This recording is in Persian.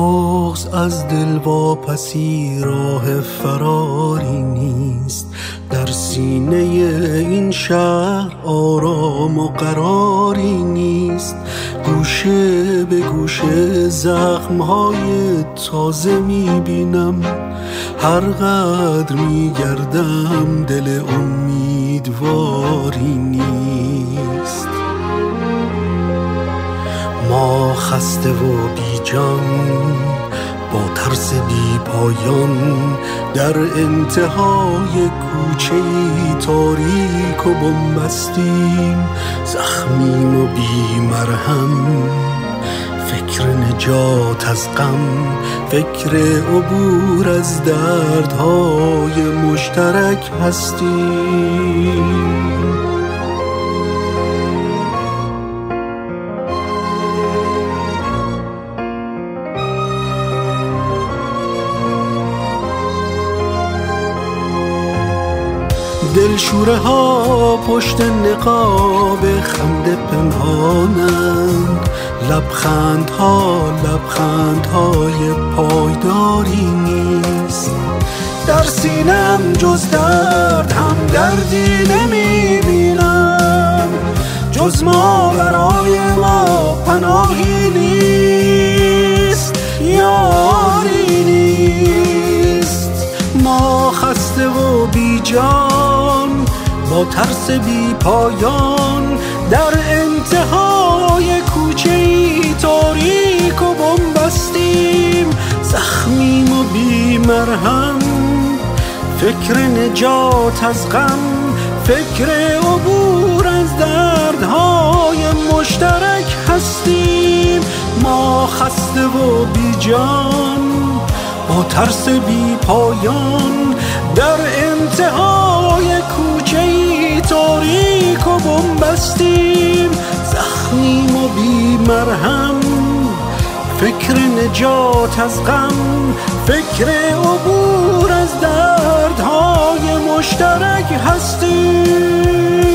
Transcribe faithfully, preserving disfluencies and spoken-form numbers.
بغض از دل واپسی راه فراری نیست. در سینه این شهر آرام و قراری نیست. گوشه به گوشه زخمهای تازه میبینم، هر قدر میگردم دل امیدواری نیست. ما خسته و بی جان با ترس بی پایان در انتهای کوچه‌ای تاریک و بنبستیم. زخمیم و بی مرهم، فکر نجات از غم، فکر عبور از دردهای مشترک هستیم. دلشوره ها پشت نقاب خنده پنهانند، لبخند ها لبخند های پایداری نیست. در سینم جز درد هم دردی نمی بینم، جز ما برای ما پناهی نیست، یاری نیست. ما خسته و بی جان با ترس بی پایان در انتهای کوچه‌ای تاریک و بنبستیم. زخمیم و بی مرهم، فکر نجات از غم، فکر عبور از دردهای مشترک هستیم. ما خسته و بی جان با ترس بی پایان در انتهای کوچه‌ای تاریک و بنبستیم. زخمیم و بی مرهم، فکر نجات از غم، فکر عبور از دردهای مشترک هستیم.